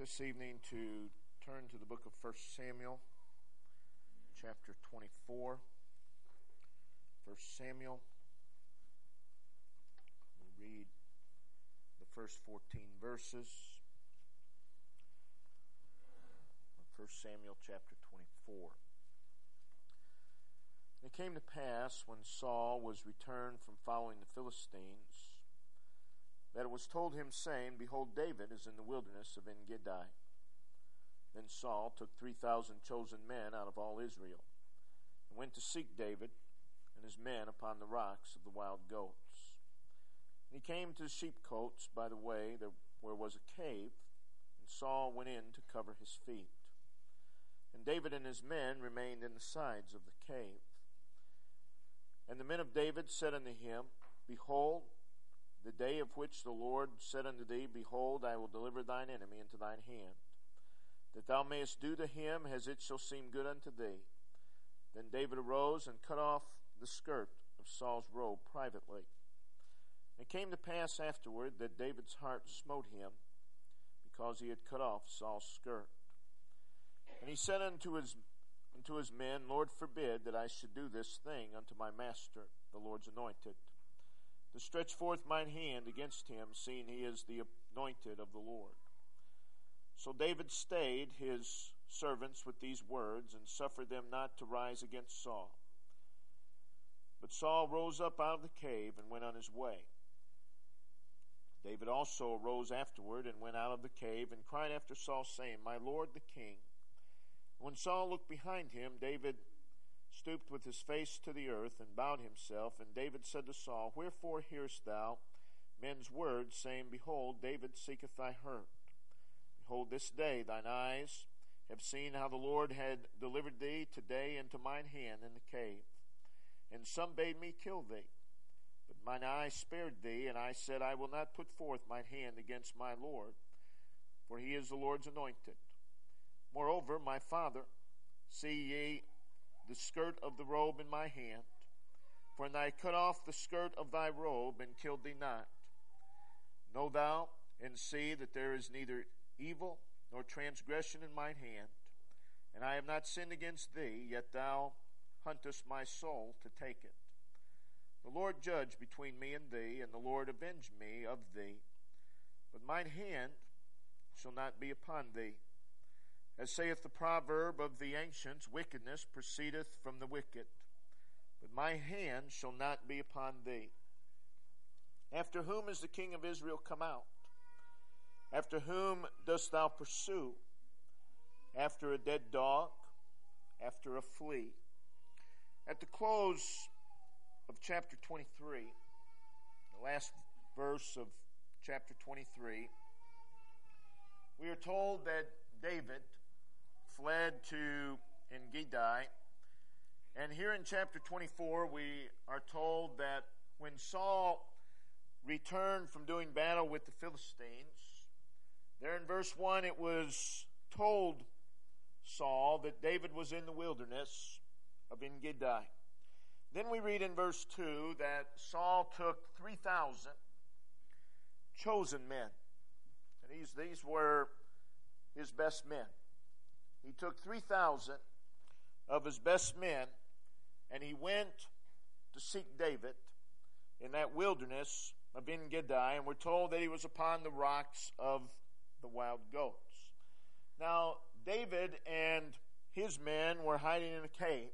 this evening to turn to the book of 1 Samuel, chapter 24. 1 Samuel. We'll read the first 14 verses of 1 Samuel chapter 24. It came to pass, when Saul was returned from following the Philistines, that it was told him, saying, Behold, David is in the wilderness of En-gedi. Then Saul took 3,000 chosen men out of all Israel, and went to seek David and his men upon the rocks of the wild goats. And he came to the sheepcotes by the way where was a cave, and Saul went in to cover his feet. And David and his men remained in the sides of the cave. And the men of David said unto him, Behold, the day of which the Lord said unto thee, Behold, I will deliver thine enemy into thine hand, that thou mayest do to him as it shall seem good unto thee. Then David arose and cut off the skirt of Saul's robe privately. And it came to pass afterward that David's heart smote him, because he had cut off Saul's skirt. And he said unto his men, Lord forbid that I should do this thing unto my master, the Lord's anointed, to stretch forth mine hand against him, seeing he is the anointed of the Lord. So David stayed his servants with these words, and suffered them not to rise against Saul. But Saul rose up out of the cave and went on his way. David also arose afterward and went out of the cave, and cried after Saul, saying, My Lord the king. When Saul looked behind him, David stooped with his face to the earth, and bowed himself. And David said to Saul, Wherefore hearest thou men's words, saying, Behold, David seeketh thy hurt? Behold, this day thine eyes have seen how the Lord had delivered thee today into mine hand in the cave. And some bade me kill thee, but mine eye spared thee, and I said, I will not put forth mine hand against my Lord, for he is the Lord's anointed. Moreover, my father, see ye the skirt of the robe in my hand, for I cut off the skirt of thy robe, and killed thee not. Know thou and see that there is neither evil nor transgression in mine hand, and I have not sinned against thee, yet thou huntest my soul to take it. The Lord judge between me and thee, and the Lord avenge me of thee. But mine hand shall not be upon thee. As saith the proverb of the ancients, wickedness proceedeth from the wicked, but my hand shall not be upon thee. After whom is the king of Israel come out? After whom dost thou pursue? After a dead dog? After a flea? At the close of chapter 23, the last verse of chapter 23, we are told that David fled to En-gedi. And here in chapter 24, we are told that when Saul returned from doing battle with the Philistines, there in verse 1, it was told Saul that David was in the wilderness of En-gedi. Then we read in verse 2 that Saul took 3,000 chosen men. And these were his best men. He took 3,000 of his best men, and he went to seek David in that wilderness of En-gedi, and we're told that he was upon the rocks of the wild goats. Now, David and his men were hiding in a cave.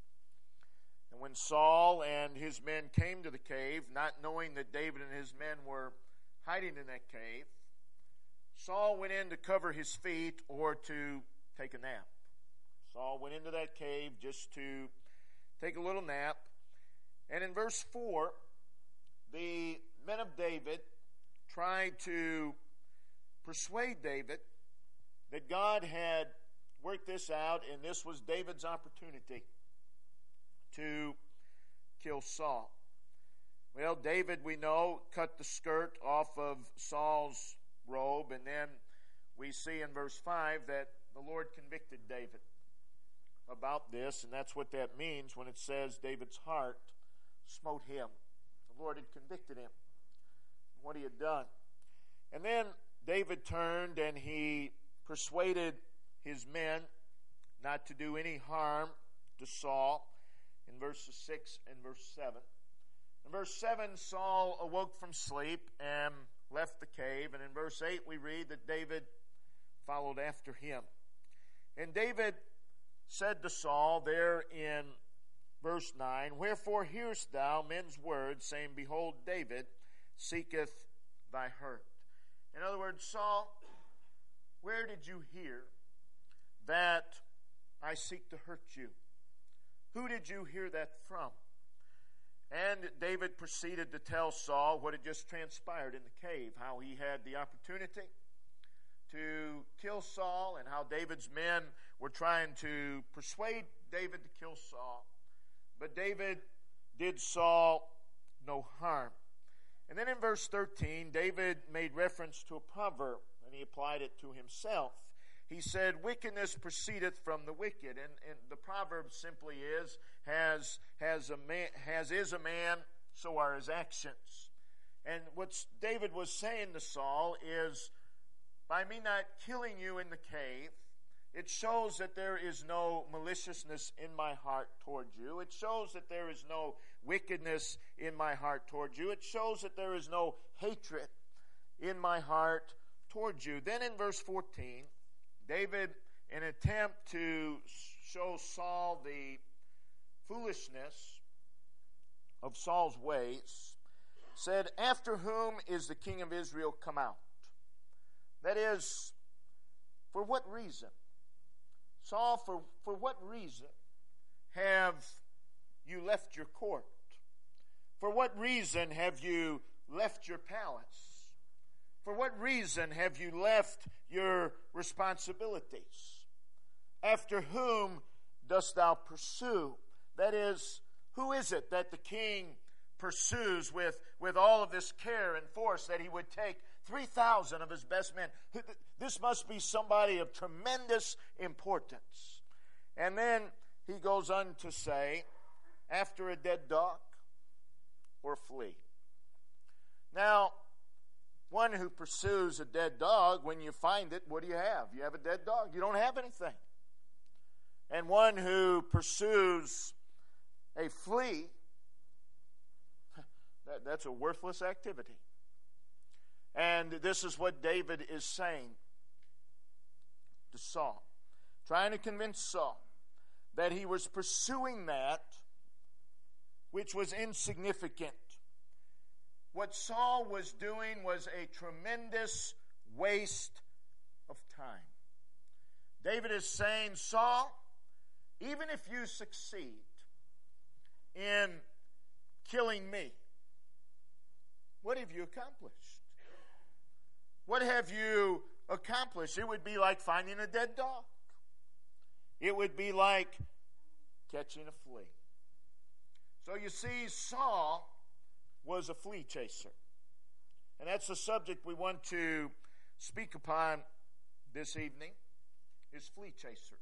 And when Saul and his men came to the cave, not knowing that David and his men were hiding in that cave, Saul went in to cover his feet or to take a nap. Saul went into that cave just to take a little nap. And in verse 4, the men of David tried to persuade David that God had worked this out, and this was David's opportunity to kill Saul. Well, David, we know, cut the skirt off of Saul's robe, and then we see in verse 5 that the Lord convicted David about this, and that's what that means when it says David's heart smote him. The Lord had convicted him of what he had done. And then David turned and he persuaded his men not to do any harm to Saul in verses 6 and verse 7. In verse 7, Saul awoke from sleep and left the cave. And in verse 8, we read that David followed after him. And David said to Saul there in verse 9, Wherefore hearest thou men's words, saying, Behold, David seeketh thy hurt. In other words, Saul, where did you hear that I seek to hurt you? Who did you hear that from? And David proceeded to tell Saul what had just transpired in the cave, how he had the opportunity to kill Saul, and how David's men were trying to persuade David to kill Saul. But David did Saul no harm. And then in verse 13, David made reference to a proverb, and he applied it to himself. He said, Wickedness proceedeth from the wicked. And the proverb simply is, as is a man, so are his actions. And what David was saying to Saul is, by me not killing you in the cave, it shows that there is no maliciousness in my heart toward you. It shows that there is no wickedness in my heart toward you. It shows that there is no hatred in my heart toward you. Then in verse 14, David, in an attempt to show Saul the foolishness of Saul's ways, said, After whom is the king of Israel come out? That is, for what reason? Saul, for what reason have you left your court? For what reason have you left your palace? For what reason have you left your responsibilities? After whom dost thou pursue? That is, who is it that the king pursues with all of this care and force, that he would take 3,000 of his best men? This must be somebody of tremendous importance. And then he goes on to say, after a dead dog or flee. Now, one who pursues a dead dog, when you find it, what do you have? You have a dead dog. You don't have anything. And one who pursues a flea, that's a worthless activity. And this is what David is saying to Saul, trying to convince Saul that he was pursuing that which was insignificant. What Saul was doing was a tremendous waste of time. David is saying, Saul, even if you succeed in killing me, what have you accomplished? What have you accomplished? It would be like finding a dead dog. It would be like catching a flea. So you see, Saul was a flea chaser. And that's the subject we want to speak upon this evening, is flea chasers.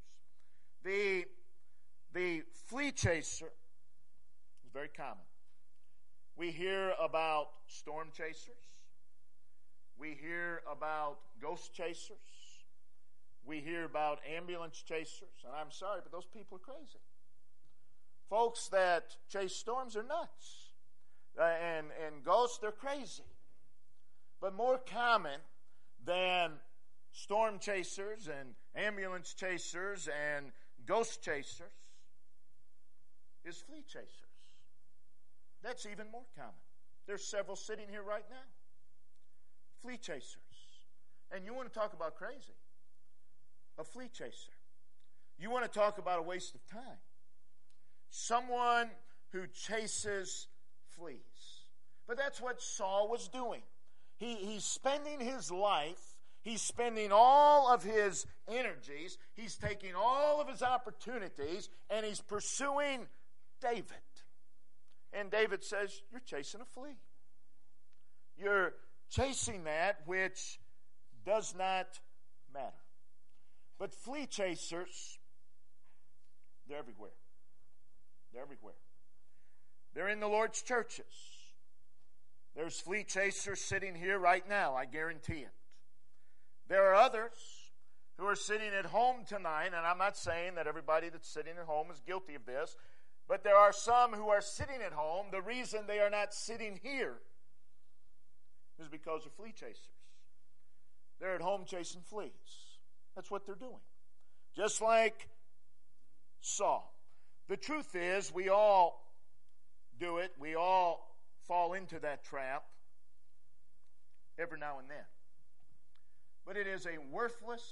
The flea chaser is very common. We hear about storm chasers. We hear about ghost chasers. We hear about ambulance chasers. And I'm sorry, but those people are crazy. Folks that chase storms are nuts. And ghosts, they're crazy. But more common than storm chasers and ambulance chasers and ghost chasers is flea chasers. That's even more common. There's several sitting here right now. Flea chasers. And you want to talk about crazy. A flea chaser. You want to talk about a waste of time. Someone who chases fleas. But that's what Saul was doing. He's spending his life, he's spending all of his energies, he's taking all of his opportunities, and he's pursuing David. And David says, you're chasing a flea. You're chasing that which does not matter. But flea chasers, they're everywhere. They're everywhere. They're in the Lord's churches. There's flea chasers sitting here right now, I guarantee it. There are others who are sitting at home tonight, and I'm not saying that everybody that's sitting at home is guilty of this, but there are some who are sitting at home. The reason they are not sitting here is because of flea chasers. They're at home chasing fleas. That's what they're doing. Just like Saul. The truth is, we all do it. We all fall into that trap every now and then. But it is a worthless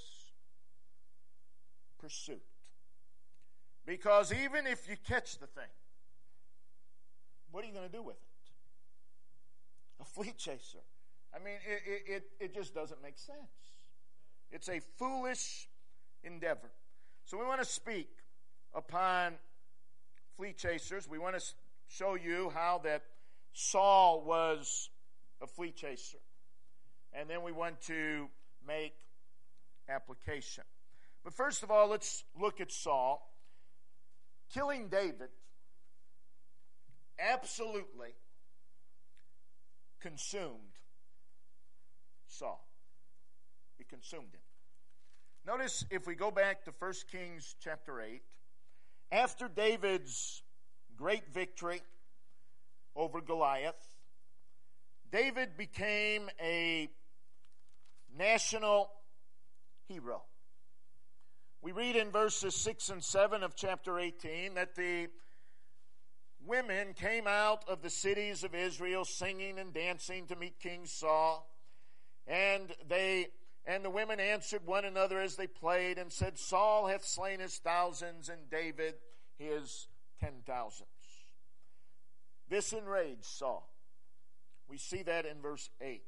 pursuit. Because even if you catch the thing, what are you going to do with it? A flea chaser. I mean, it just doesn't make sense. It's a foolish endeavor. So we want to speak upon flea chasers. We want to show you how that Saul was a flea chaser. And then we want to make application. But first of all, let's look at Saul. Killing David absolutely consumed Saul. It consumed him. Notice if we go back to 1 Kings chapter 8, after David's great victory over Goliath, David became a national hero. We read in verses 6 and 7 of chapter 18 that the women came out of the cities of Israel singing and dancing to meet King Saul. And the women answered one another as they played and said, Saul hath slain his thousands and David his 10,000s. This enraged Saul. We see that in verse 8.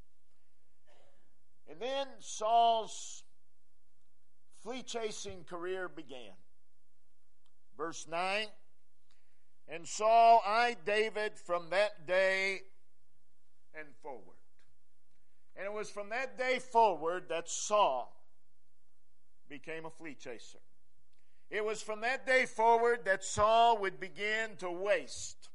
And then Saul's flea-chasing career began. Verse 9, and Saul eyed David from that day and forward. And it was from that day forward that Saul became a flea chaser. It was from that day forward that Saul would begin to waste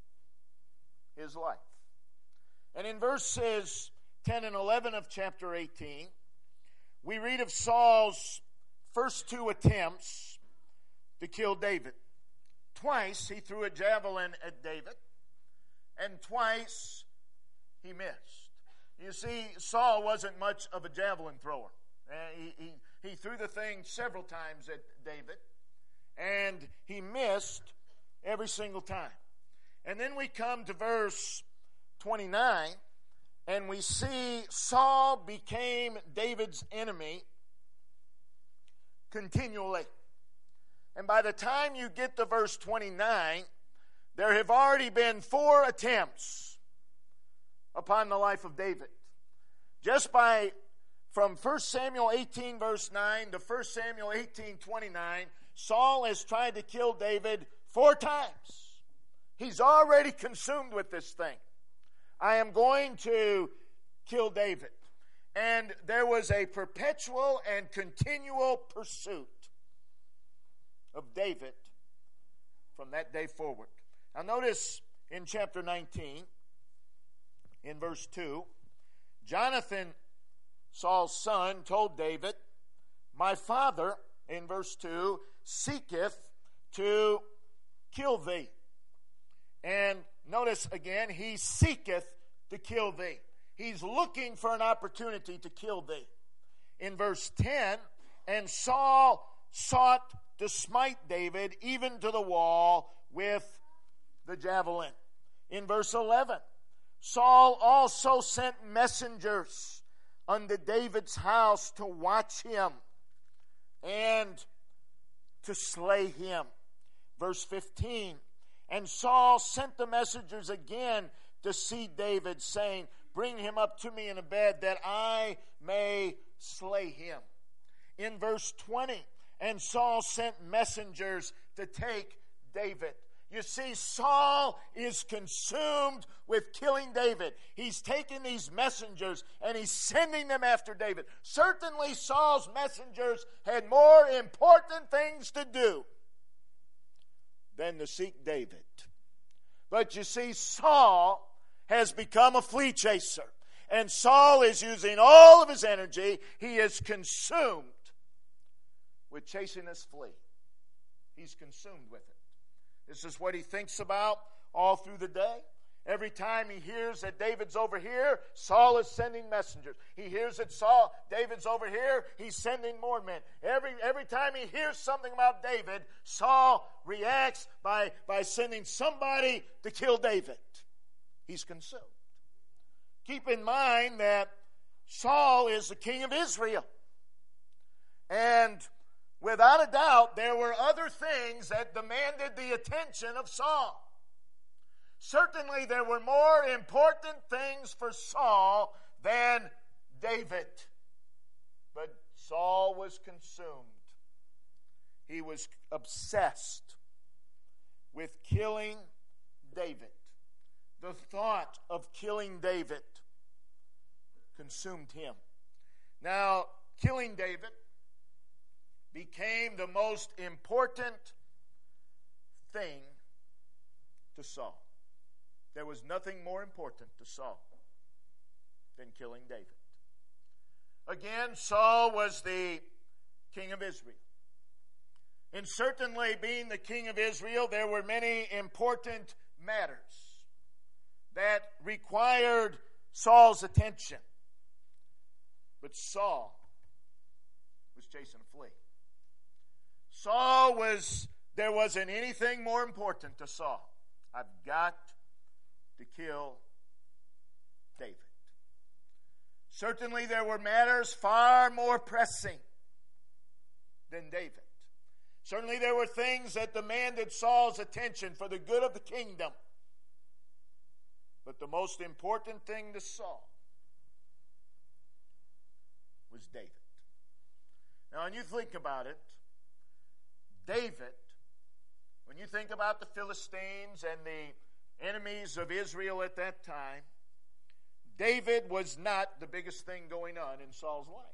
his life. And in verses 10 and 11 of chapter 18, we read of Saul's first two attempts to kill David. Twice he threw a javelin at David, and twice he missed. You see, Saul wasn't much of a javelin thrower. He threw the thing several times at David, and he missed every single time. And then we come to verse 29, and we see Saul became David's enemy continually. And by the time you get to verse 29, there have already been 4 attempts upon the life of David. Just from 1 Samuel 18 verse 9 to 1 Samuel 18:29, Saul has tried to kill David 4 times. He's already consumed with this thing. I am going to kill David. And there was a perpetual and continual pursuit of David from that day forward. Now notice in chapter 19, in verse 2, Jonathan, Saul's son, told David, my father, in verse 2, seeketh to kill thee. And notice again, he seeketh to kill thee. He's looking for an opportunity to kill thee. In verse 10, and Saul sought to smite David even to the wall with the javelin. In verse 11, Saul also sent messengers unto David's house to watch him and to slay him. Verse 15, and Saul sent the messengers again to see David, saying, bring him up to me in a bed that I may slay him. In verse 20, and Saul sent messengers to take David. You see, Saul is consumed with killing David. He's taking these messengers and he's sending them after David. Certainly Saul's messengers had more important things to do than to seek David. But you see, Saul has become a flea chaser. And Saul is using all of his energy. He is consumed with chasing this flea. He's consumed with it. This is what he thinks about all through the day. Every time he hears that David's over here, Saul is sending messengers. He hears that David's over here, he's sending more men. Every time he hears something about David, Saul reacts by sending somebody to kill David. He's consumed. Keep in mind that Saul is the king of Israel. And without a doubt, there were other things that demanded the attention of Saul. Certainly, there were more important things for Saul than David. But Saul was consumed. He was obsessed with killing David. The thought of killing David consumed him. Now, killing David became the most important thing to Saul. There was nothing more important to Saul than killing David. Again, Saul was the king of Israel. And certainly, being the king of Israel, there were many important matters that required Saul's attention. But Saul was chasing a flea. There wasn't anything more important to Saul. I've got to kill David. Certainly there were matters far more pressing than David. Certainly there were things that demanded Saul's attention for the good of the kingdom. But the most important thing to Saul was David. Now, when you think about it, David, when you think about the Philistines and the enemies of Israel at that time, David was not the biggest thing going on in Saul's life.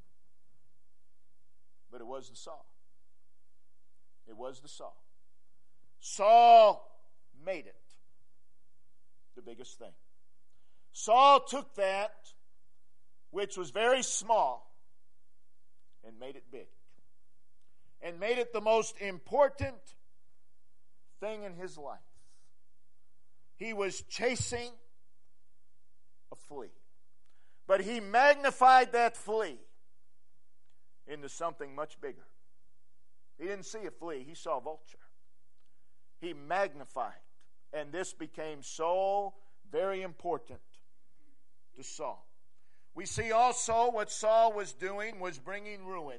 But it was the Saul. It was the Saul. Saul made it the biggest thing. Saul took that which was very small and made it big. And made it the most important thing in his life. He was chasing a flea. But he magnified that flea into something much bigger. He didn't see a flea, he saw a vulture. He magnified. And this became so very important to Saul. We see also what Saul was doing was bringing ruin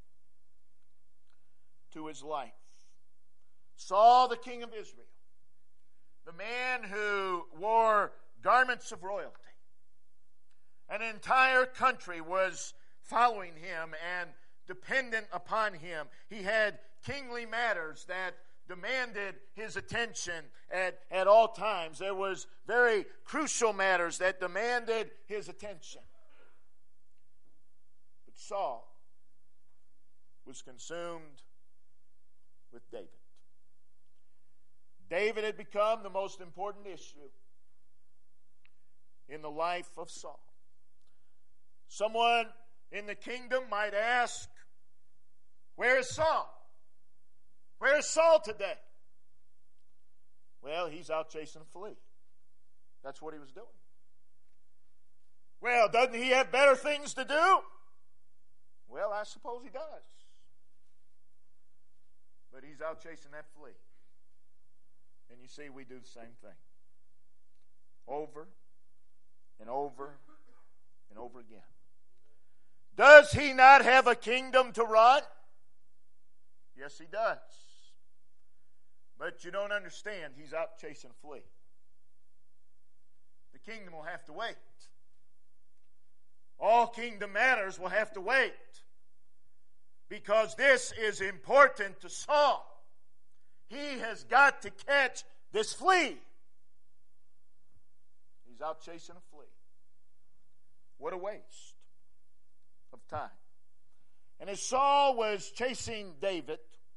to his life. Saul, the king of Israel, the man who wore garments of royalty, an entire country was following him and dependent upon him. He had kingly matters that demanded his attention at all times. There was very crucial matters that demanded his attention. But Saul was consumed with David. David had become the most important issue in the life of Saul. Someone in the kingdom might ask, where is Saul? Where is Saul today? Well, he's out chasing a flea. That's what he was doing. Well, doesn't he have better things to do? Well, I suppose he does. But he's out chasing that flea. And you see, we do the same thing. Over and over and over again. Does he not have a kingdom to run? Yes, he does. But you don't understand, he's out chasing a flea. The kingdom will have to wait. All kingdom matters will have to wait. Because this is important to Saul. He has got to catch this flea. He's out chasing a flea. What a waste of time. And as Saul was chasing David,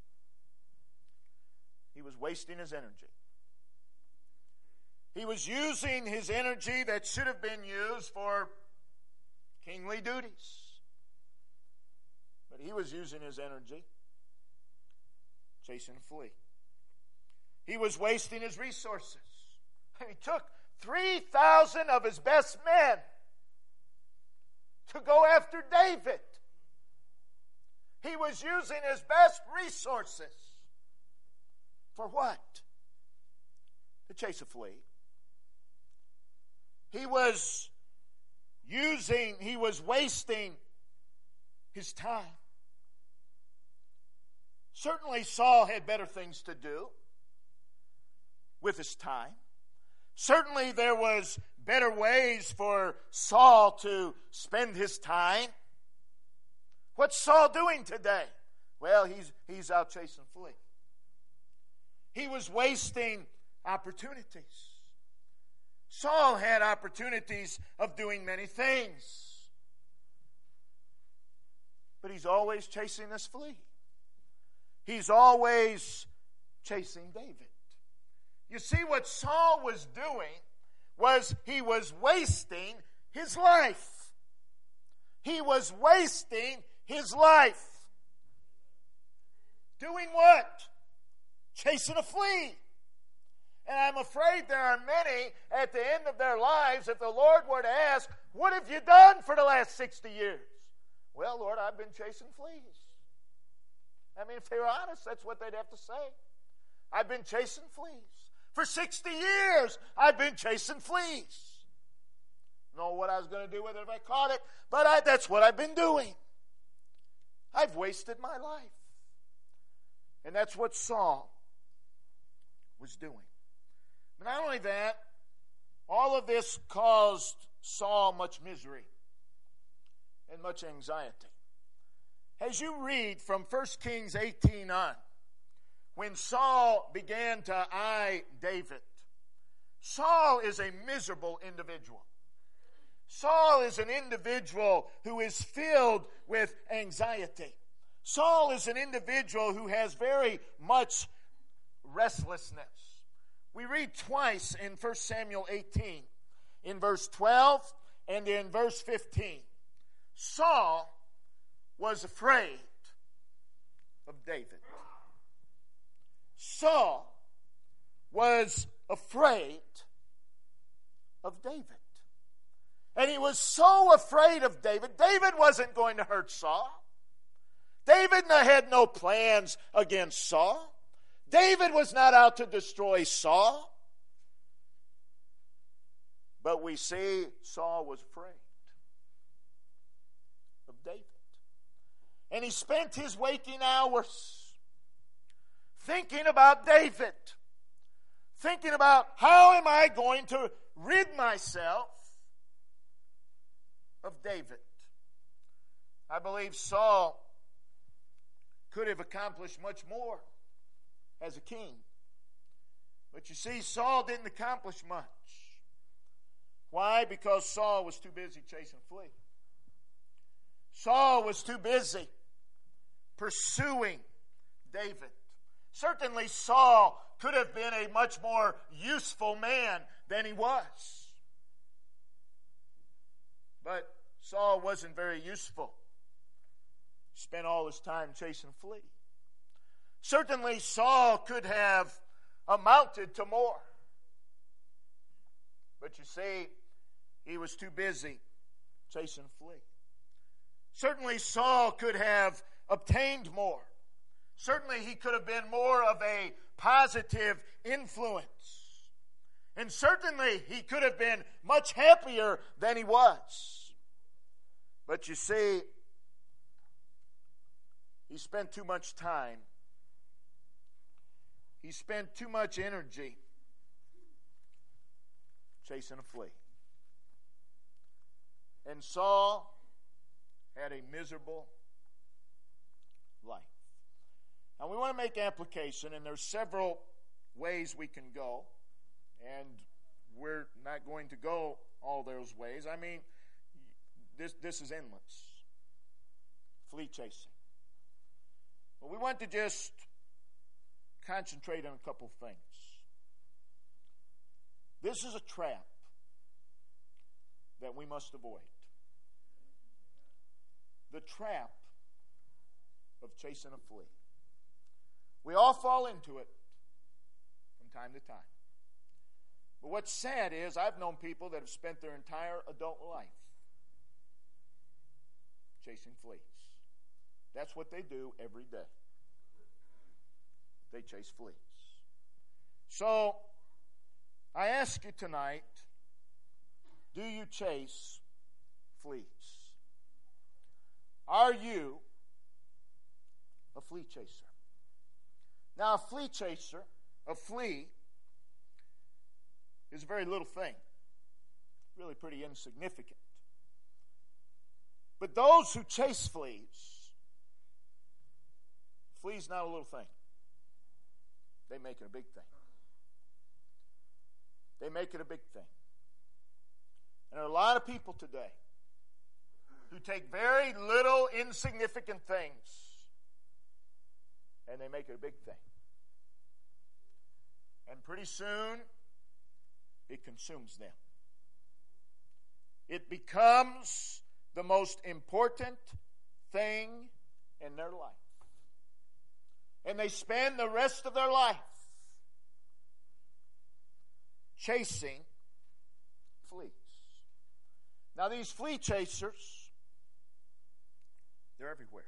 he was wasting his energy. He was using his energy that should have been used for kingly duties. But he was using his energy chasing a flea. He was wasting his resources. And he took 3,000 of his best men to go after David. He was using his best resources. For what? To chase a flea. He was wasting his time. Certainly Saul had better things to do with his time. Certainly there was better ways for Saul to spend his time. What's Saul doing today? Well, he's out chasing flea. He was wasting opportunities. Saul had opportunities of doing many things. But he's always chasing this flea. He's always chasing David. You see, what Saul was doing was he was wasting his life. He was wasting his life. Doing what? Chasing a flea. And I'm afraid there are many at the end of their lives, if the Lord were to ask, what have you done for the last 60 years? Well, Lord, I've been chasing fleas. I mean, if they were honest, that's what they'd have to say. I've been chasing fleas. For 60 years, I've been chasing fleas. Know what I was going to do with it if I caught it, but that's what I've been doing. I've wasted my life. And that's what Saul was doing. But not only that, all of this caused Saul much misery and much anxiety. As you read from 1 Kings 18 on, when Saul began to eye David, Saul is a miserable individual. Saul is an individual who is filled with anxiety. Saul is an individual who has very much restlessness. We read twice in 1 Samuel 18, in verse 12 and in verse 15. Saul was afraid of David. Saul was afraid of David. And he was so afraid of David. David wasn't going to hurt Saul. David had no plans against Saul. David was not out to destroy Saul. But we see Saul was afraid of David. And he spent his waking hours thinking about David. Thinking about, how am I going to rid myself of David? I believe Saul could have accomplished much more as a king. But you see, Saul didn't accomplish much. Why? Because Saul was too busy chasing flea. Saul was too busy pursuing David. Certainly Saul could have been a much more useful man than he was. But Saul wasn't very useful. He spent all his time chasing flea. Certainly Saul could have amounted to more. But you see, he was too busy chasing flea. Certainly Saul could have obtained more. Certainly he could have been more of a positive influence. And certainly he could have been much happier than he was. But you see, he spent too much time. He spent too much energy chasing a flea. And Saul had a miserable life. Now we want to make application, and there's several ways we can go, and we're not going to go all those ways. I mean, this is endless. Flea chasing. But we want to just concentrate on a couple things. This is a trap that we must avoid. The trap of chasing a flea. We all fall into it from time to time. But what's sad is I've known people that have spent their entire adult life chasing fleas. That's what they do every day. They chase fleas. So, I ask you tonight, do you chase fleas? Are you a flea chaser? Now, a flea chaser, a flea, is a very little thing. Really pretty insignificant. But those who chase flea's not a little thing. They make it a big thing. They make it a big thing. And there are a lot of people today who take very little insignificant things and they make it a big thing. And pretty soon, it consumes them. It becomes the most important thing in their life. And they spend the rest of their life chasing fleas. Now, these flea chasers, they're everywhere.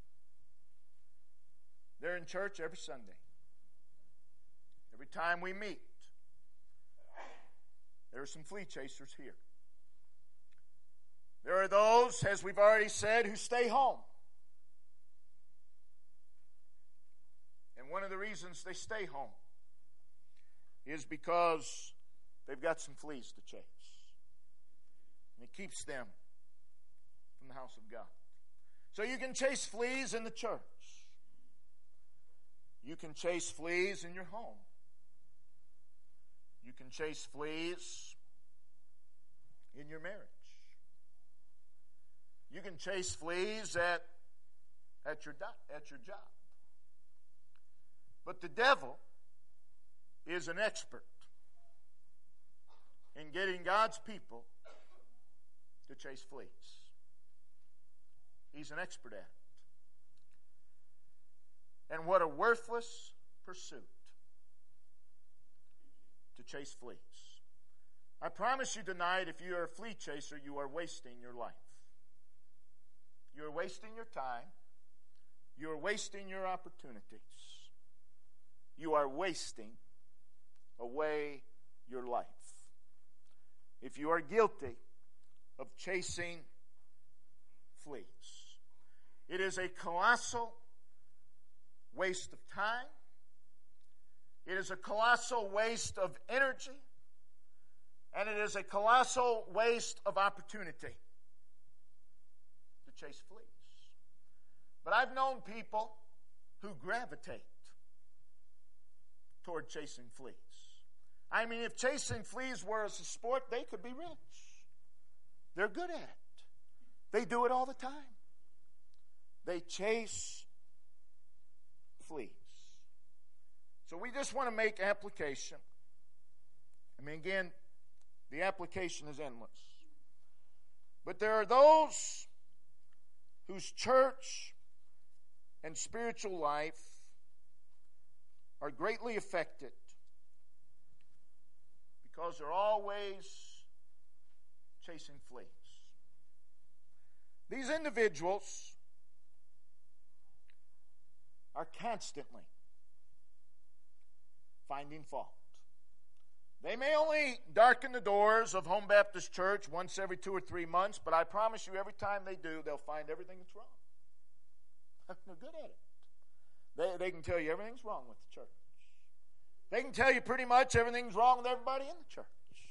They're in church every Sunday. Every time we meet, there are some flea chasers here. There are those, as we've already said, who stay home. And one of the reasons they stay home is because they've got some fleas to chase. And it keeps them from the house of God. So you can chase fleas in the church. You can chase fleas in your home. You can chase fleas in your marriage. You can chase fleas at your job. But the devil is an expert in getting God's people to chase fleas. He's an expert at it. And what a worthless pursuit to chase fleas. I promise you tonight, if you are a flea chaser, you are wasting your life. You are wasting your time. You are wasting your opportunities. You are wasting away your life. If you are guilty of chasing fleas, it is a colossal waste of time. It is a colossal waste of energy. And it is a colossal waste of opportunity to chase fleas. But I've known people who gravitate toward chasing fleas. I mean, if chasing fleas were a sport, they could be rich. They're good at it. They do it all the time. They chase fleas. So we just want to make application. I mean, again, the application is endless. But there are those whose church and spiritual life are greatly affected because they're always chasing fleas. These individuals are constantly finding fault. They may only darken the doors of Home Baptist Church once every 2 or 3 months, but I promise you every time they do, they'll find everything that's wrong. They're good at it. They can tell you everything's wrong with the church. They can tell you pretty much everything's wrong with everybody in the church.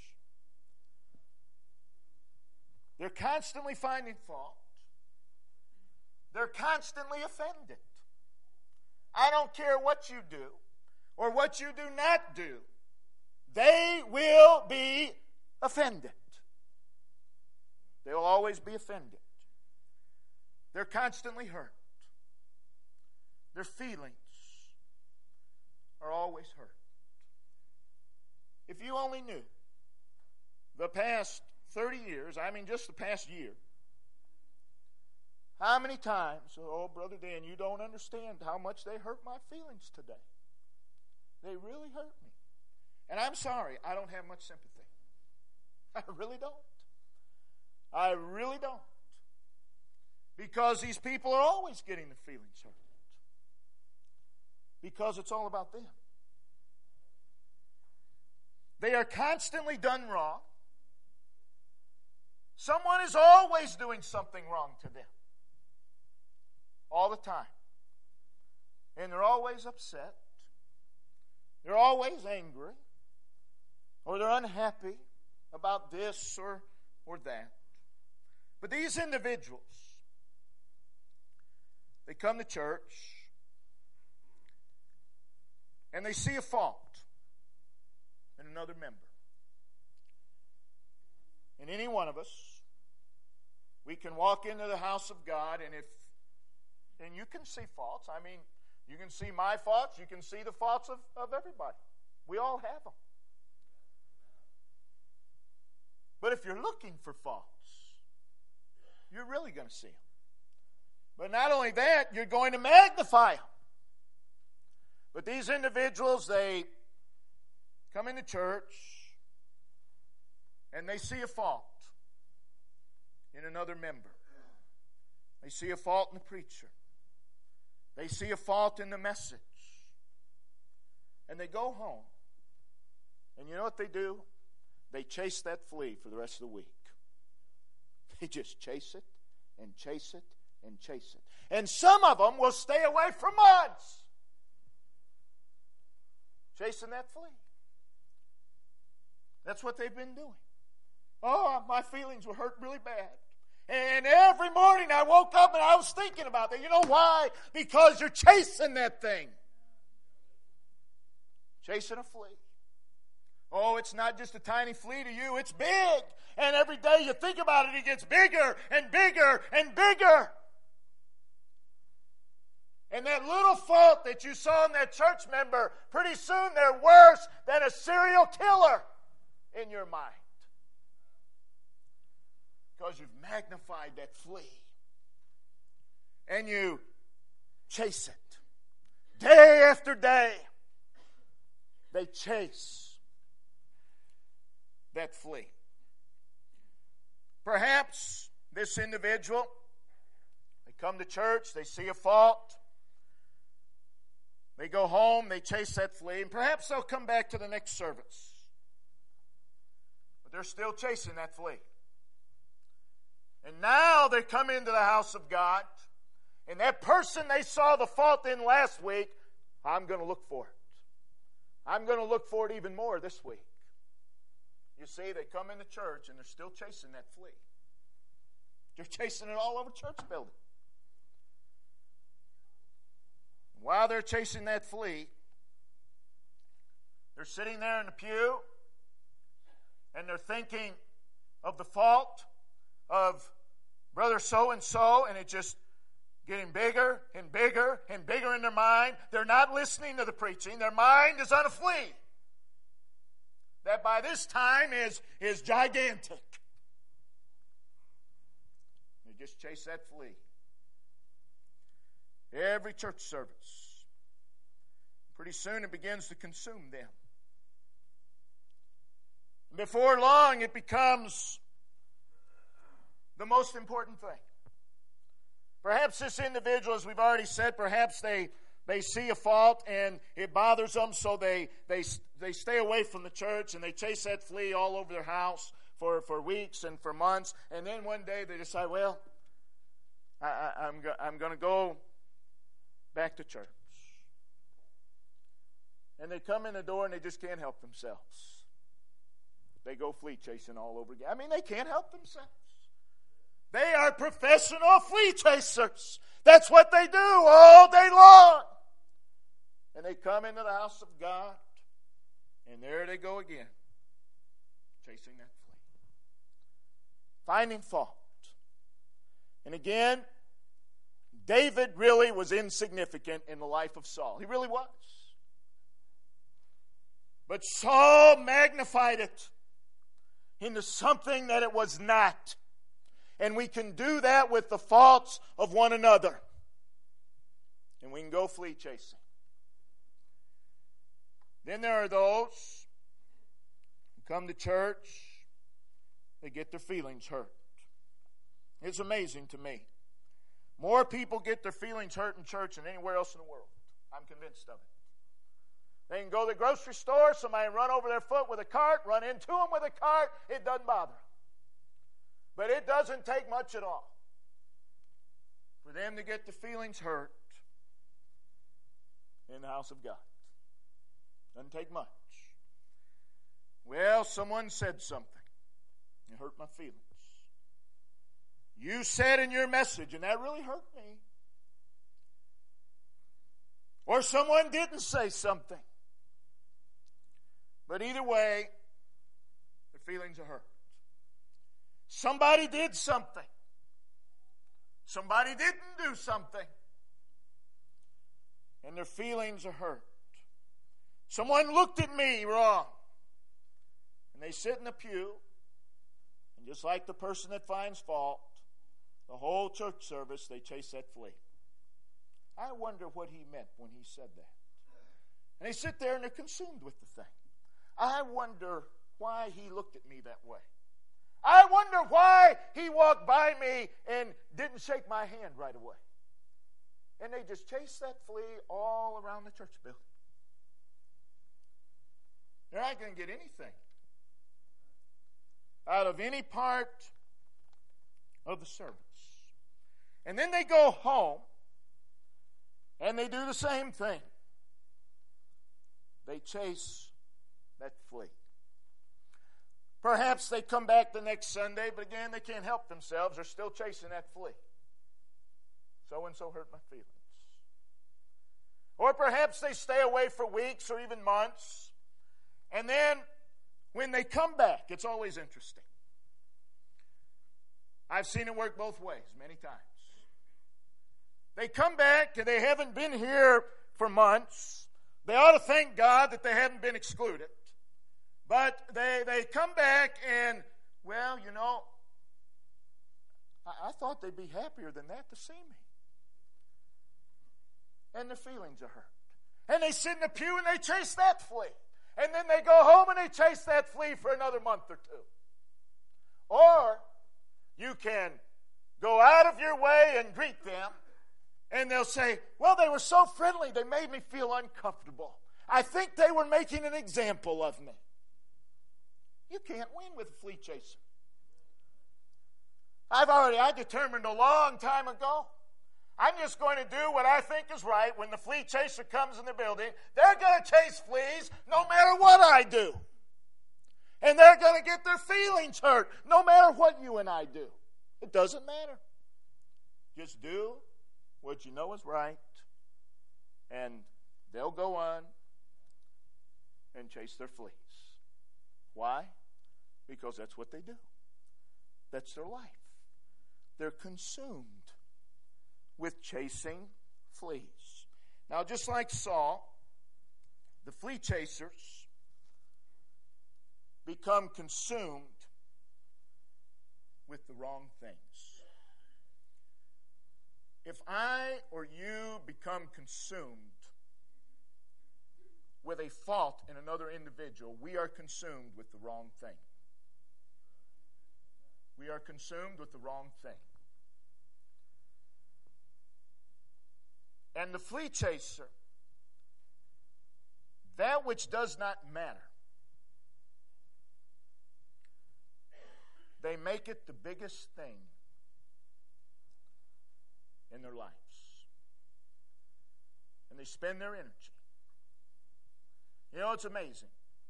They're constantly finding fault. They're constantly offended. I don't care what you do or what you do not do. They will be offended. They'll always be offended. They're constantly hurt. Their feelings are always hurt. If you only knew the past 30 years, I mean just the past year, How many times, oh, Brother Dan, you don't understand how much they hurt my feelings today. They really hurt me. And I'm sorry, I don't have much sympathy. I really don't. I really don't. Because these people are always getting their feelings hurt. Because it's all about them. They are constantly done wrong. Someone is always doing something wrong to them. All the time. And they're always upset. They're always angry. Or they're unhappy about this or that. But these individuals, they come to church and they see a fault in another member. And any one of us, we can walk into the house of God, and you can see faults. I mean, you can see my faults, you can see the faults of everybody. We all have them. But if you're looking for faults, you're really going to see them. But not only that, you're going to magnify them. But these individuals, they come into church and they see a fault in another member. They see a fault in the preacher. They see a fault in the message. And they go home. And you know what they do? They chase that flea for the rest of the week. They just chase it and chase it and chase it. And some of them will stay away for months chasing that flea. That's what they've been doing. Oh, my feelings were hurt really bad. And every morning I woke up and I was thinking about that. You know why? Because you're chasing that thing. Chasing a flea. Oh, it's not just a tiny flea to you. It's big. And every day you think about it, it gets bigger and bigger and bigger. And that little fault that you saw in that church member, pretty soon they're worse than a serial killer in your mind. Because you've magnified that flea. And you chase it. Day after day, they chase that flea. Perhaps this individual, they come to church, they see a fault, they go home, they chase that flea, and perhaps they'll come back to the next service. But they're still chasing that flea. And now they come into the house of God, and that person they saw the fault in last week, I'm going to look for it. I'm going to look for it even more this week. You see, they come into church and they're still chasing that flea. They're chasing it all over church building. While they're chasing that flea, they're sitting there in the pew and they're thinking of the fault of brother so-and-so, and it's just getting bigger and bigger and bigger in their mind. They're not listening to the preaching. Their mind is on a flea that by this time is gigantic. They just chase that flea. Every church service. Pretty soon it begins to consume them. Before long it becomes the most important thing. Perhaps this individual, as we've already said, perhaps they see a fault and it bothers them, so they stay away from the church and they chase that flea all over their house for weeks and for months. And then one day they decide, well, I'm going to go back to church. And they come in the door and they just can't help themselves. They go flea chasing all over again. I mean, they can't help themselves. They are professional flea chasers. That's what they do all day long. And they come into the house of God, and there they go again, chasing that flea. Finding fault. And again, David really was insignificant in the life of Saul. He really was. But Saul magnified it into something that it was not. And we can do that with the faults of one another. And we can go flea chasing. Then there are those who come to church, they get their feelings hurt. It's amazing to me. More people get their feelings hurt in church than anywhere else in the world. I'm convinced of it. They can go to the grocery store, somebody run over their foot with a cart, run into them with a cart, it doesn't bother them. But it doesn't take much at all for them to get the feelings hurt in the house of God. Doesn't take much. Well, someone said something. It hurt my feelings. You said in your message, and that really hurt me. Or someone didn't say something. But either way, their feelings are hurt. Somebody did something. Somebody didn't do something. And their feelings are hurt. Someone looked at me wrong. And they sit in the pew. And just like the person that finds fault, the whole church service, they chase that flea. I wonder what he meant when he said that. And they sit there and they're consumed with the thing. I wonder why he looked at me that way. I wonder why he walked by me and didn't shake my hand right away. And they just chase that flea all around the church building. They're not going to get anything out of any part of the service. And then they go home and they do the same thing. They chase that flea. Perhaps they come back the next Sunday, but again, they can't help themselves. They're still chasing that flea. So-and-so hurt my feelings. Or perhaps they stay away for weeks or even months. And then when they come back, it's always interesting. I've seen it work both ways many times. They come back and they haven't been here for months. They ought to thank God that they haven't been excluded. But they come back and, well, you know, I thought they'd be happier than that to see me. And their feelings are hurt. And they sit in the pew and they chase that flea. And then they go home and they chase that flea for another month or two. Or you can go out of your way and greet them. And they'll say, well, they were so friendly, they made me feel uncomfortable. I think they were making an example of me. You can't win with a flea chaser. I determined a long time ago, I'm just going to do what I think is right. When the flea chaser comes in the building, they're going to chase fleas no matter what I do. And they're going to get their feelings hurt no matter what you and I do. It doesn't matter. Just do what you know is right, and they'll go on and chase their fleas. Why? Because that's what they do. That's their life. They're consumed with chasing fleas. Now, just like Saul, the flea chasers become consumed with the wrong things. If I or you become consumed with a fault in another individual, we are consumed with the wrong thing. We are consumed with the wrong thing. And the flea chaser, that which does not matter, they make it the biggest thing in their lives. And they spend their energy. You know, it's amazing.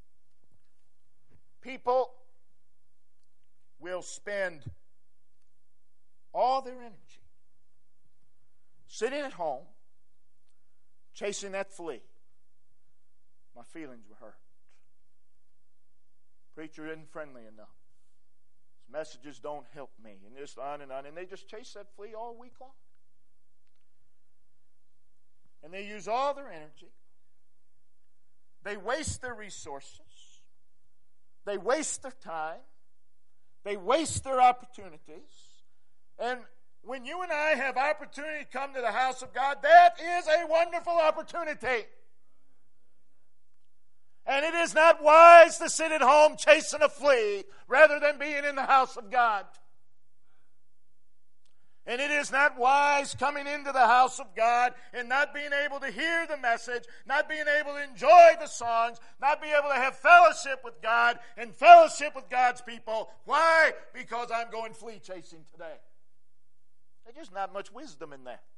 People will spend all their energy sitting at home chasing that flea. My feelings were hurt. Preacher isn't friendly enough. His messages don't help me. And just on. And they just chase that flea all week long. And they use all their energy. They waste their resources. They waste their time. They waste their opportunities. And when you and I have opportunity to come to the house of God, that is a wonderful opportunity. And it is not wise to sit at home chasing a flea rather than being in the house of God. And it is not wise coming into the house of God and not being able to hear the message, not being able to enjoy the songs, not being able to have fellowship with God and fellowship with God's people. Why? Because I'm going flea chasing today. There's just not much wisdom in that.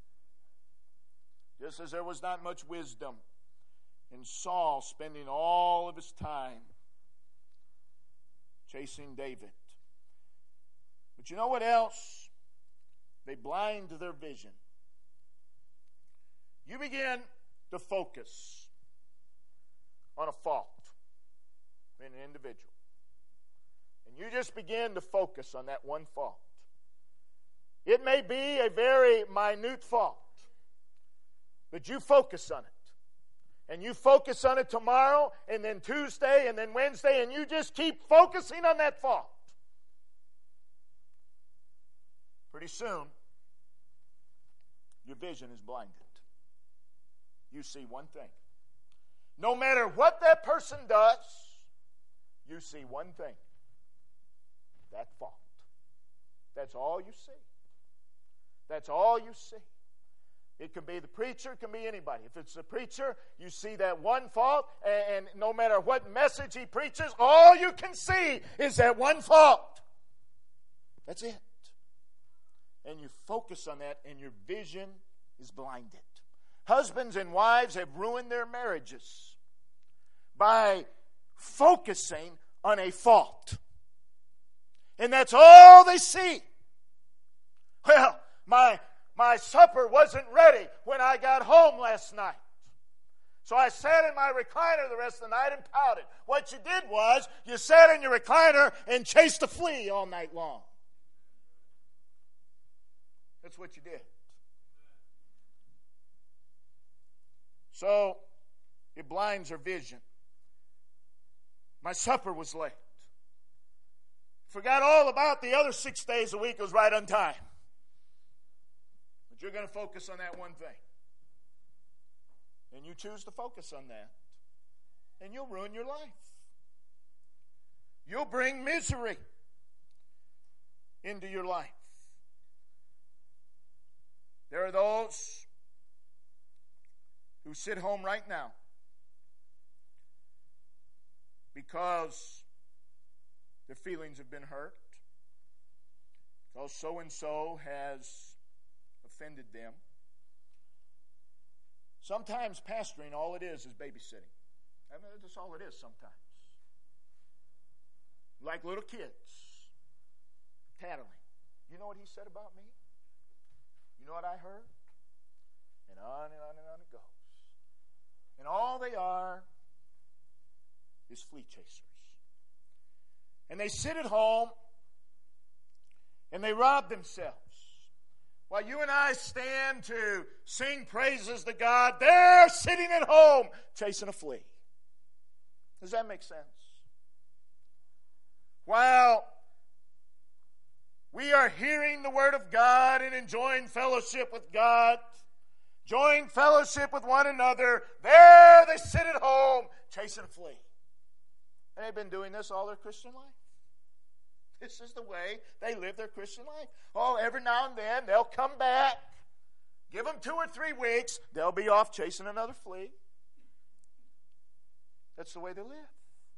Just as there was not much wisdom in Saul spending all of his time chasing David. But you know what else? They blind their vision. You begin to focus on a fault in an individual. And you just begin to focus on that one fault. It may be a very minute fault, but you focus on it. And you focus on it tomorrow, and then Tuesday, and then Wednesday, and you just keep focusing on that fault. Pretty soon, your vision is blinded. You see one thing. No matter what that person does, you see one thing. That fault. That's all you see. That's all you see. It can be the preacher, it can be anybody. If it's the preacher, you see that one fault, and no matter what message he preaches, all you can see is that one fault. That's it. And you focus on that, and your vision is blinded. Husbands and wives have ruined their marriages by focusing on a fault. And that's all they see. Well, my supper wasn't ready when I got home last night. So I sat in my recliner the rest of the night and pouted. What you did was, you sat in your recliner and chased a flea all night long. That's what you did. So, it blinds our vision. My supper was late. Forgot all about the other 6 days a week was right on time. But you're going to focus on that one thing. And you choose to focus on that. And you'll ruin your life. You'll bring misery into your life. There are those who sit home right now because their feelings have been hurt, because so-and-so has offended them. Sometimes pastoring, all it is babysitting. I mean, that's all it is sometimes. Like little kids, tattling. You know what he said about me? You know what I heard? And on and on and on it goes. And all they are is flea chasers. And they sit at home and they rob themselves. While you and I stand to sing praises to God, they're sitting at home chasing a flea. Does that make sense? While we are hearing the Word of God and enjoying fellowship with God, enjoying fellowship with one another, there they sit at home chasing a flea. And they've been doing this all their Christian life. This is the way they live their Christian life. Oh, every now and then they'll come back. Give them 2 or 3 weeks. They'll be off chasing another flea. That's the way they live.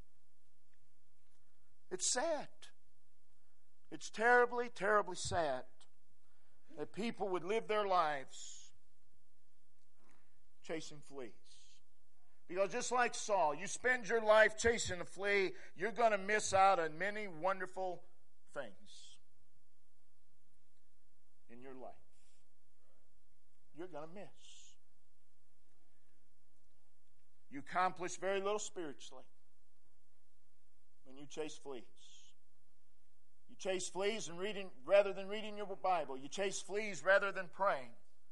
It's sad. It's terribly, terribly sad that people would live their lives chasing fleas. Because just like Saul, you spend your life chasing a flea, you're going to miss out on many wonderful things in your life. You're going to miss. You accomplish very little spiritually when you chase fleas. You chase fleas and rather than reading your Bible. You chase fleas rather than praying.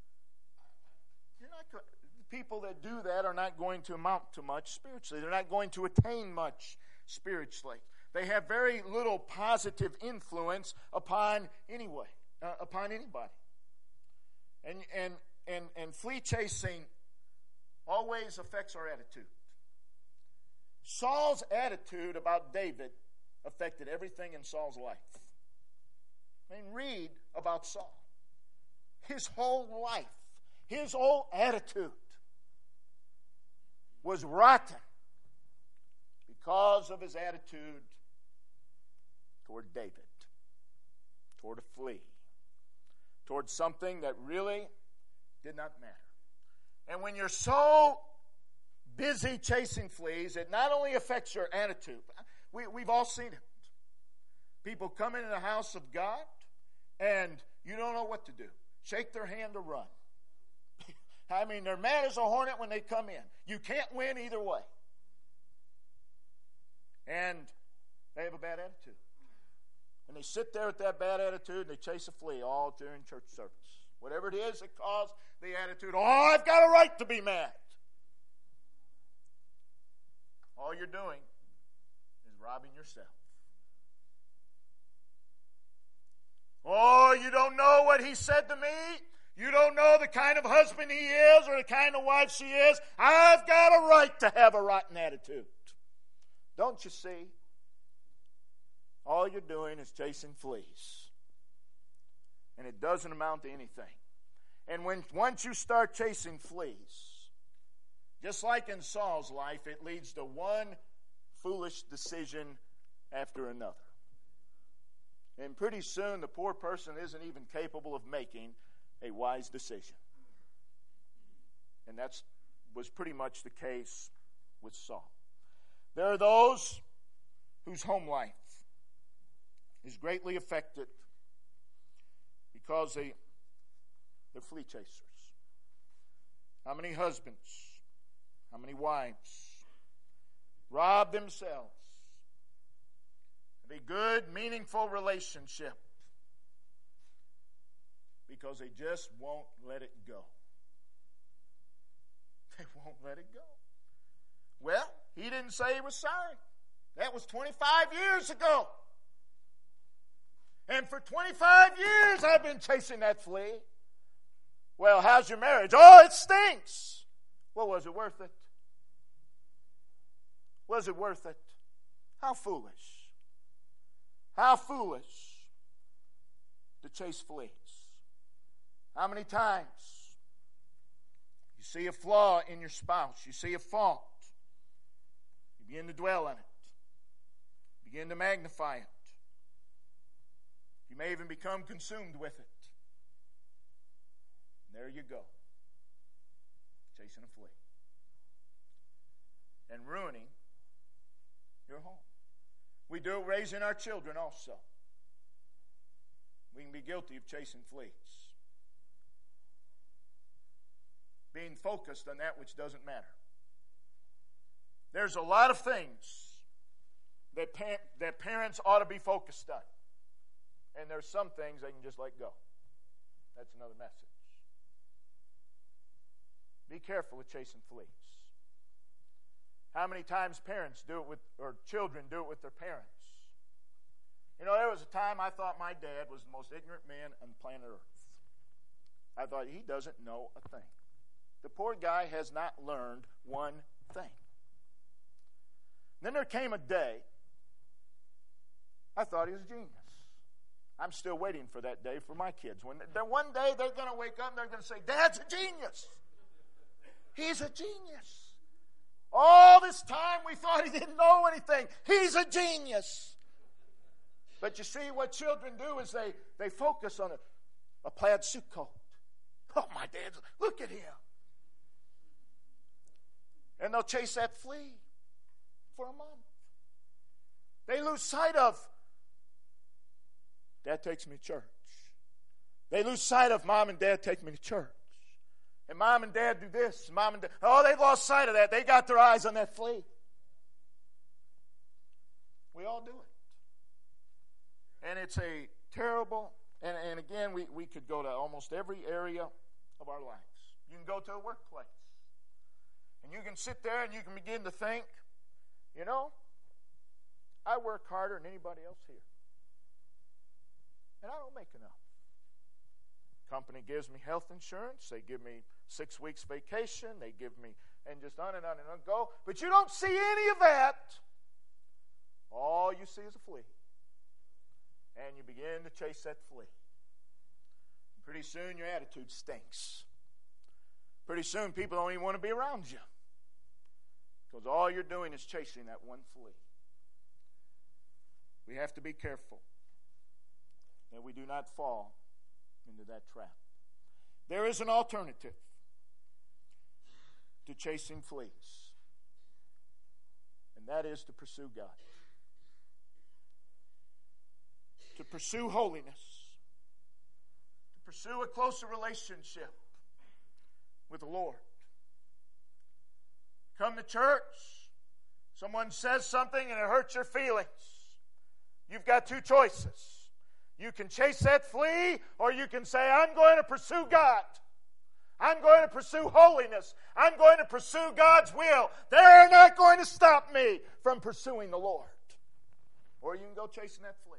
People that do that are not going to amount to much spiritually. They're not going to attain much spiritually. They have very little positive influence upon upon anybody. And flea chasing always affects our attitude. Saul's attitude about David affected everything in Saul's life. I mean, read about Saul. His whole life, his whole attitude was rotten because of his attitude toward David, toward a flea, toward something that really did not matter. And when you're so busy chasing fleas, it not only affects your attitude. We've all seen it. People come into the house of God, and you don't know what to do. Shake their hand or run. I mean, they're mad as a hornet when they come in. You can't win either way. And they have a bad attitude. And they sit there with that bad attitude, and they chase a flea all during church service. Whatever it is that caused the attitude, oh, I've got a right to be mad. All you're doing is robbing yourself. Oh, you don't know what he said to me? You don't know the kind of husband he is or the kind of wife she is? I've got a right to have a rotten attitude. Don't you see? All you're doing is chasing fleas. And it doesn't amount to anything. And once you start chasing fleas, just like in Saul's life, it leads to one foolish decision after another. And pretty soon the poor person isn't even capable of making a wise decision. And that was pretty much the case with Saul. There are those whose home life is greatly affected because they're flea chasers. How many husbands, how many wives rob themselves of a good, meaningful relationship because they just won't let it go. They won't let it go. Well, he didn't say he was sorry. That was 25 years ago. And for 25 years I've been chasing that flea. Well, how's your marriage? Oh, it stinks. Well, was it worth it? Was it worth it? How foolish. How foolish to chase fleas. How many times you see a flaw in your spouse, you see a fault, you begin to dwell on it, begin to magnify it. You may even become consumed with it. And there you go, chasing a flea and ruining your home. We do it raising our children also. We can be guilty of chasing fleas. Being focused on that which doesn't matter. There's a lot of things that parents ought to be focused on. And there's some things they can just let go. That's another message. Be careful with chasing fleas. How many times parents do it with, or children do it with their parents? You know, there was a time I thought my dad was the most ignorant man on planet Earth. I thought he doesn't know a thing. The poor guy has not learned one thing. Then there came a day I thought he was a genius. I'm still waiting for that day for my kids. One day they're going to wake up and they're going to say, Dad's a genius. He's a genius. All this time we thought he didn't know anything. He's a genius. But you see, what children do is they focus on a plaid suit coat. Oh, my dad's, look at him. And they'll chase that flea for a month. They lose sight of, Dad takes me to church. They lose sight of Mom and Dad take me to church. And Mom and Dad do this. Mom and Dad, oh, they lost sight of that. They got their eyes on that flea. We all do it. And it's a terrible, and again, we could go to almost every area of our lives. You can go to a workplace. And you can sit there and you can begin to think, you know, I work harder than anybody else here. And I don't make enough. Company gives me health insurance. They give me 6 weeks vacation. They give me, and just on and on and on go. But you don't see any of that. All you see is a flea. And you begin to chase that flea. Pretty soon your attitude stinks. Pretty soon people don't even want to be around you. Because all you're doing is chasing that one flea. We have to be careful that we do not fall into that trap. There is an alternative to chasing fleas, and that is to pursue God. To pursue holiness. To pursue a closer relationship with the Lord. Come to church, someone says something and it hurts your feelings. You've got 2 choices. You can chase that flea, or you can say, I'm going to pursue God. I'm going to pursue holiness. I'm going to pursue God's will. They're not going to stop me from pursuing the Lord. Or you can go chasing that flea.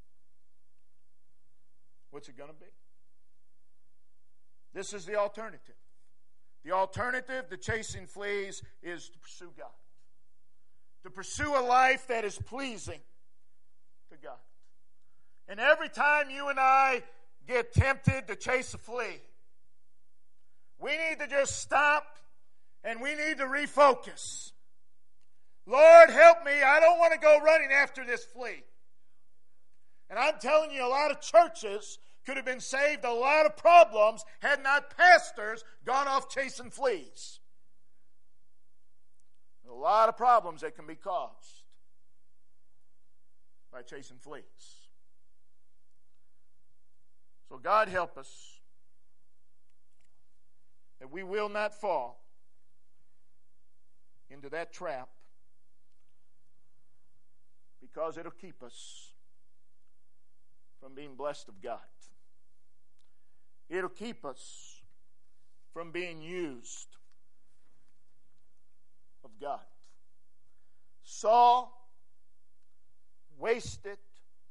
What's it going to be? This is the alternative. The alternative to chasing fleas is to pursue God. To pursue a life that is pleasing to God. And every time you and I get tempted to chase a flea, we need to just stop and we need to refocus. Lord, help me. I don't want to go running after this flea. And I'm telling you, a lot of churches could have been saved a lot of problems had not pastors gone off chasing fleas. A lot of problems that can be caused by chasing fleas. So God help us that we will not fall into that trap, because it'll keep us from being blessed of God. It'll keep us from being used of God. Saul wasted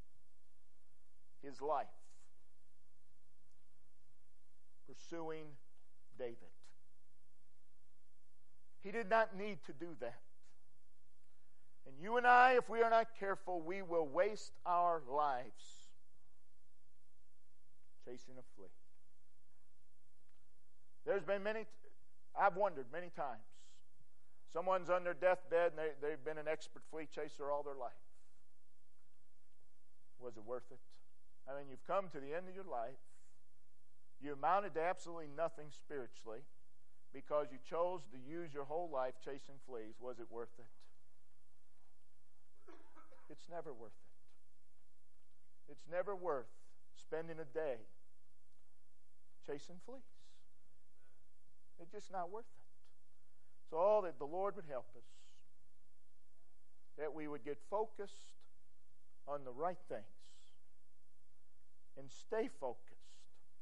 his life pursuing David. He did not need to do that. And you and I, if we are not careful, we will waste our lives chasing a flea. There's been I've wondered many times. Someone's on their deathbed and they've been an expert flea chaser all their life. Was it worth it? I mean, you've come to the end of your life. You amounted to absolutely nothing spiritually because you chose to use your whole life chasing fleas. Was it worth it? It's never worth it. It's never worth spending a day chasing fleas. It's just not worth it. So that the Lord would help us, that we would get focused on the right things and stay focused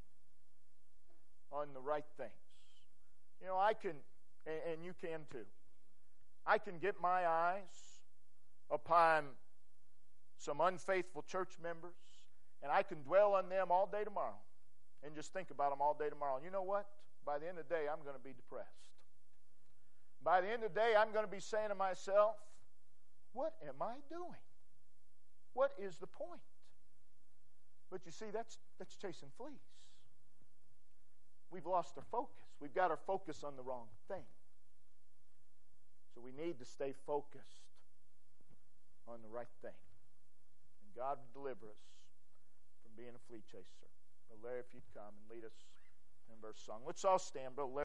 on the right things. You know, I can, and you can too, I can get my eyes upon some unfaithful church members, and I can dwell on them all day tomorrow and just think about them all day tomorrow. And you know what? By the end of the day, I'm going to be depressed. By the end of the day, I'm going to be saying to myself, what am I doing? What is the point? But you see, that's chasing fleas. We've lost our focus. We've got our focus on the wrong thing. So we need to stay focused on the right thing. And God will deliver us from being a flea chaser. But Larry, if you'd come and lead us in verse song. Let's all stand, Brother Larry.